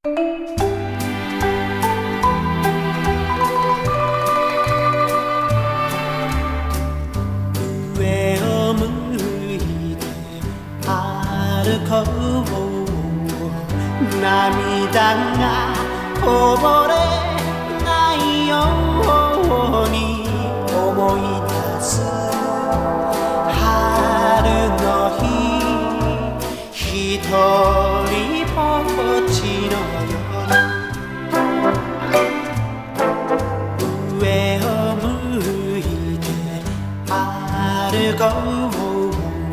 上を向いて歩こう涙がこぼれないように思い出す春の日ひとりぼっちの夜上を向いて歩こう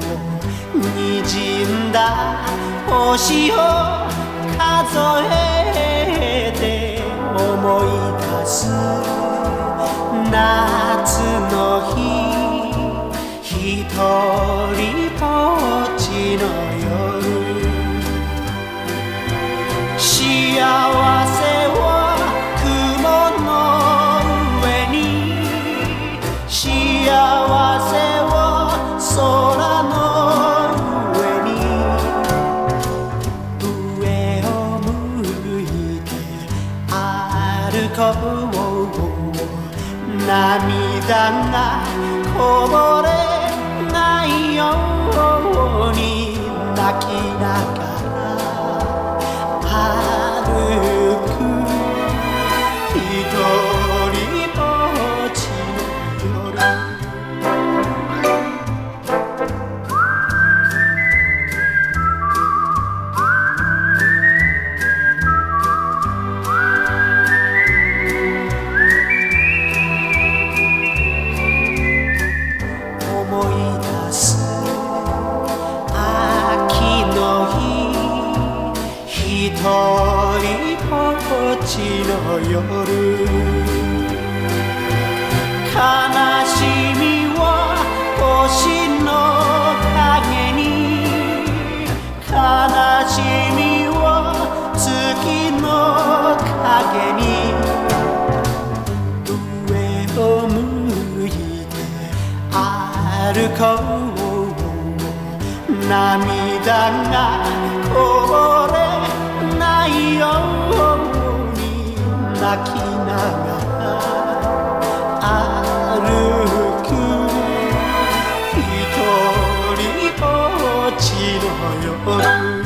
滲んだ星を数えて思い出す夏の日ひとりぼっちの夜幸せは雲の上に幸せは空の上に上を向いて歩こう涙がこぼれないように泣きながら歩くひとりぼっちの夜思い出す秋の日ひとりぼっちの夜悲しみは星の影に悲しみは月の影に上を向いて歩こう涙がこぼれないように泣きながら歩くひとりぼっちの夜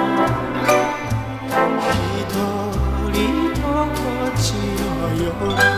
ひとりぼっちの夜